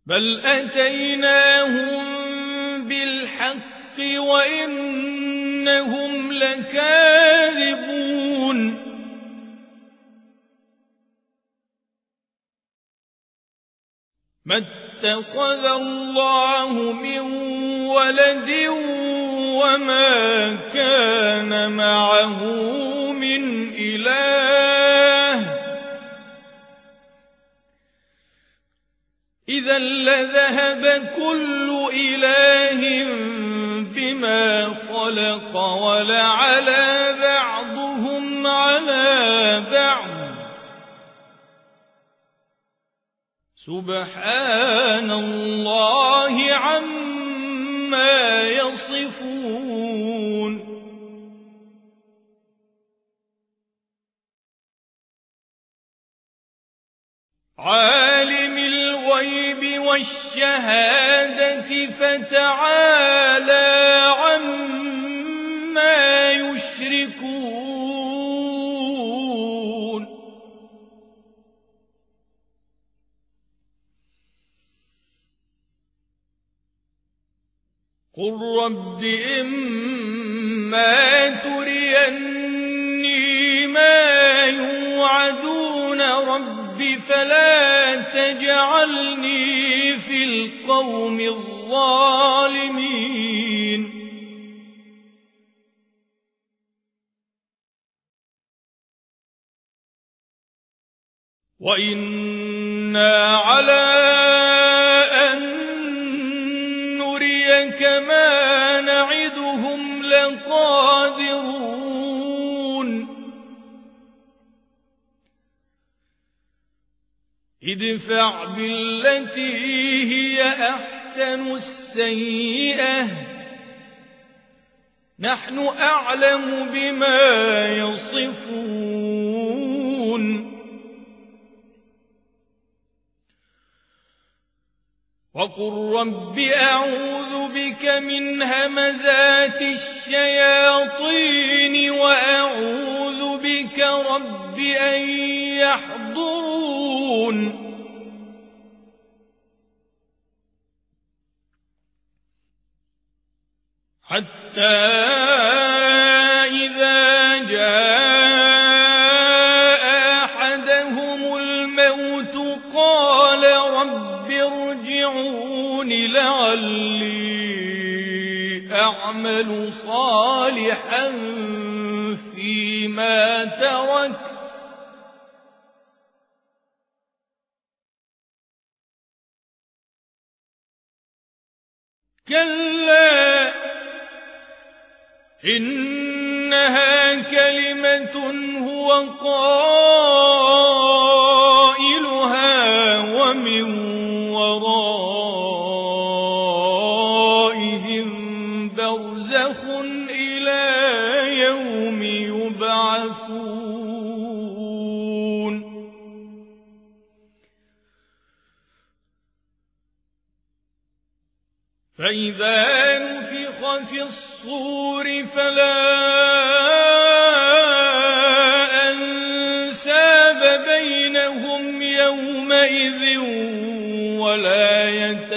بل أتيناهم بالحق وإنهم لكاذبون ما اتخذ الله من ولد وما كان معه من إله إذا لذهب كل إله بما خلق ولعلى بعضهم على بعض سبحان الله عما يصفون عالم الغيب والشهادة فتعالى عما يشركون قل رب إما تريني ما يوعدون رب فلا تجعلني في القوم الظالمين وإنا على أن نريك ما نعدهم لقادرون ادفع بالتي هي أحسن السيئة نحن أعلم بما يصفون وقل رب أعوذ بك من همزات الشياطين وأعوذ بك رب أن يحضرون حتى إذا جاء أحدهم الموت قال رب ارجعون لعلي أعمل صالحا فيما تركت كلا إنها كلمة هو قائلها ومن ورائهم برزخ إلى يوم يبعثون فإذا نفخ في الصور فلا أنساب بينهم يومئذ ولا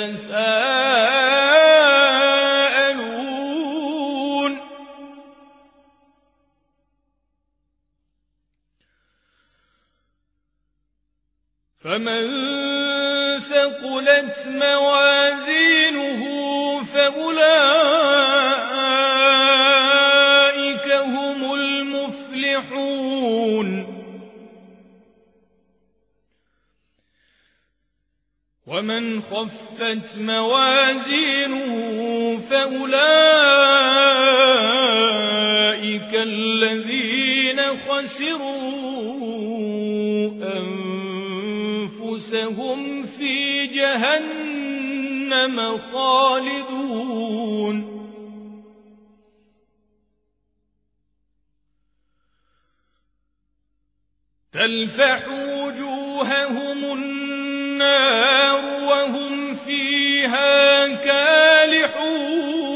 يتساءلون فمن ثقلت موازينه فأولئك هم المفلحون ومن خفت موازينه فأولئك الذين خسروا أنفسهم في جهنم خالدون تلفح وجوههم النار وهم فيها كالحون